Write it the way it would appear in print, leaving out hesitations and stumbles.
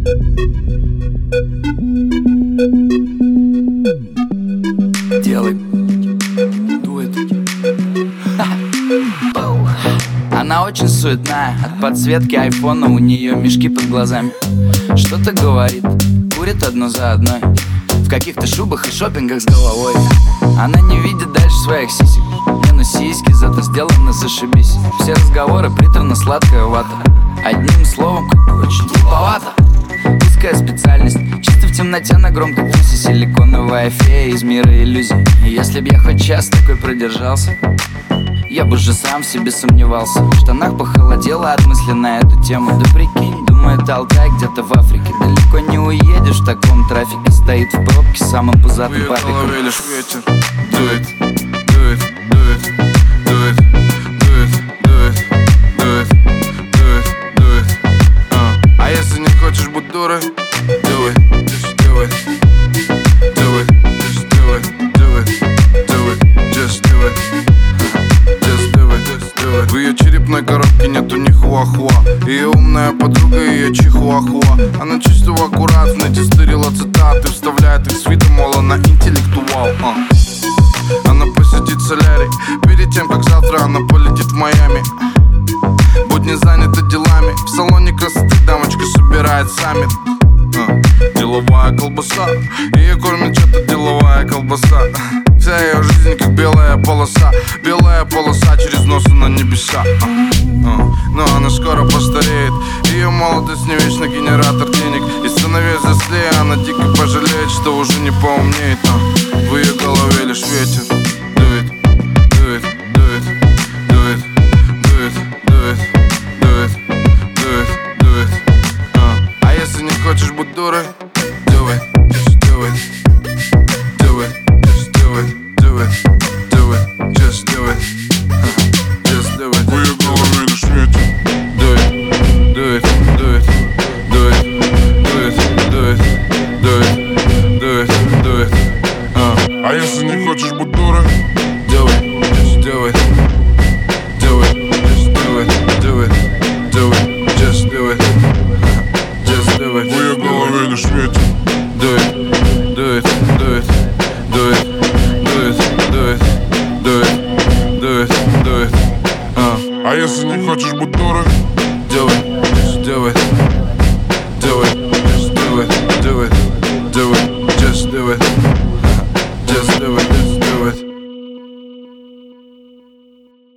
Делай. Дует. Она очень суетная. От подсветки айфона у нее мешки под глазами. Что-то говорит, курит одну за одной. В каких-то шубах и шопингах с головой. Она не видит дальше своих сисек. Не, ну сиськи зато сделаны зашибись. Все разговоры приторно-сладкая вата. Одним словом, очень глуповато. Узкая специальность, чисто в темноте на громкой тусе. Силиконовая фея из мира иллюзий. И если б я хоть час такой продержался, я бы же сам в себе сомневался. В штанах похолодело от мысли на эту тему. Да прикинь, думает Алтай где-то в Африке. Далеко не уедешь в таком трафике. Стоит в пробке самым пузатым папиком. В ее голове лишь ветер. Дует, дует, дует, дует, дует, дует, дует, дует, дует. А если не хочешь быть дурой, do it, just do it. Do it, just do it, do it, do it, just do it. В ее черепной коробке нету ни хуахуа. Ее умная подруга, ее чихуахуа. Она чисто аккуратно дистырила цитаты, вставляет их с видом, мол, она интеллектуал. Она посетит солярий перед тем, как завтра она полетит в Майами. Будни заняты делами, в салоне красоты дамочка собирает саммит. Деловая колбаса, ее кормит что-то деловая колбаса. Вся ее жизнь как белая полоса. Белая полоса через нос на небеса. Но она скоро постареет. Ее молодость не вечно генератор денег. И становясь взрослее, она дико пожалеет, что уже не поумнеет. В ее голове лишь ветер. Дует, дует, дует, дует, дует, дует, дует, дует, дует. А если не хочешь быть дурой, do it, just do it. Do it, just do it, do it, do it, just do it. Just do it. В ее голове лишь ветер. Do it, do it, do it, do it, do it, do it, do it, do it, do it. А если не хочешь быть дурой, do it, just do it. Do it, just do it, do it, do it, just do it. Just do it. В ее голове лишь ветер. Do it, do it, do it, do it, do it, do it, do it, do it, do it. А если не хочешь быть дурой, do it, just do it.